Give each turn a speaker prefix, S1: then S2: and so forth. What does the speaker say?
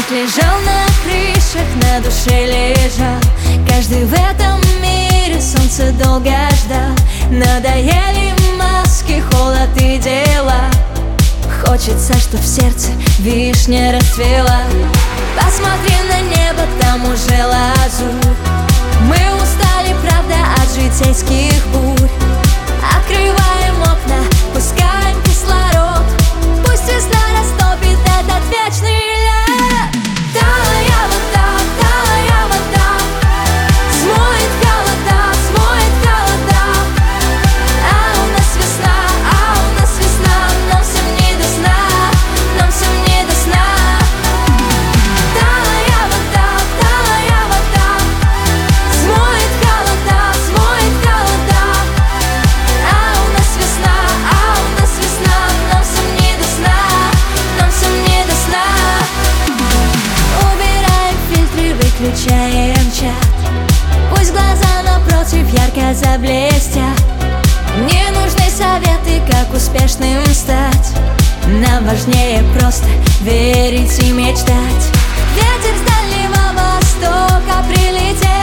S1: Дождь лежал на крышах, на душе лежал. Каждый в этом мире солнце долго ждал. Надоели маски, холод и дела. Хочется, чтоб в сердце вишня расцвела. Посмотри на небо, там уже лазурь. Мы устали, правда, от житейских бурь. Открываем окна, пускаем кислород. Пусть весна растопит этот вечный лед. Талая вода смоет холода, смоет холода. А у нас весна, нам всем не до сна, нам всем не до сна. Талая вода смоет холода, смоет холода. А у нас весна, нам всем не до сна, нам всем не до сна. Убираем фильтры, выключаем чат. Пусть глаза напротив ярко заблестят. Не нужны советы, как успешным стать. Нам важнее просто верить и мечтать. Ветер с Дальнего Востока прилетел.